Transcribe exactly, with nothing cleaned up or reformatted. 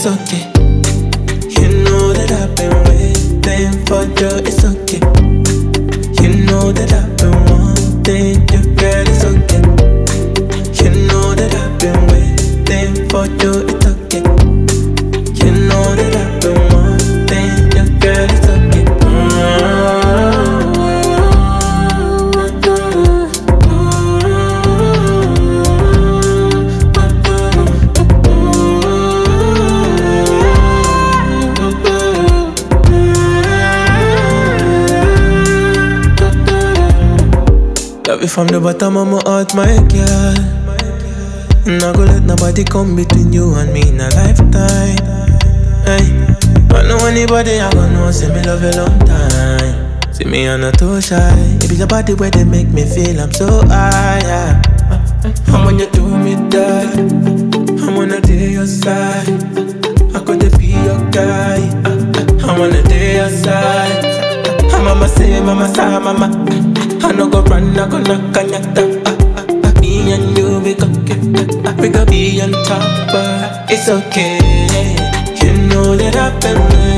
okay. You know that I've been waiting for you, it's okay. You know that I've been wanting you, girl, it's okay. You know that I've been waiting for you, it's okay. You know that I've been wanting you, girl, it's okay. Love you from the bottom of my heart, my girl. Not gonna let nobody come between you and me in a lifetime. Hey, I know anybody I gonna know, say me love you long time. See me I'm not too shy. It be the body where they make me feel I'm so high, yeah. And when you do me that, I'm gonna do your side. I gotta be your guy. I wanna do your side. I'm mama say, mama say, mama. I no go run, I go knock on your door. Me and you, we go get, we go be on top, but it's okay. You know that I've been